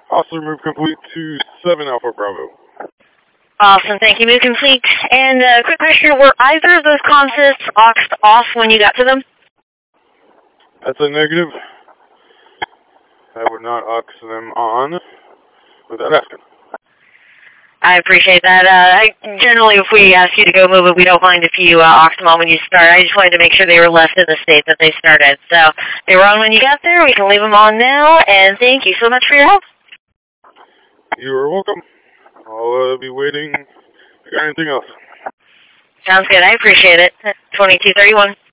Awesome, move complete to 7 Alpha Bravo. Awesome, thank you, move complete. And quick question, were either of those consists auxed off when you got to them? That's a negative. I would not aux them on without asking. I appreciate that. Generally, if we ask you to go move it, we don't mind if you aux them on when you start. I just wanted to make sure they were left in the state that they started. So they were on when you got there. We can leave them on now, and thank you so much for your help. You are welcome. I'll be waiting. Got anything else? Sounds good. I appreciate it. 2231.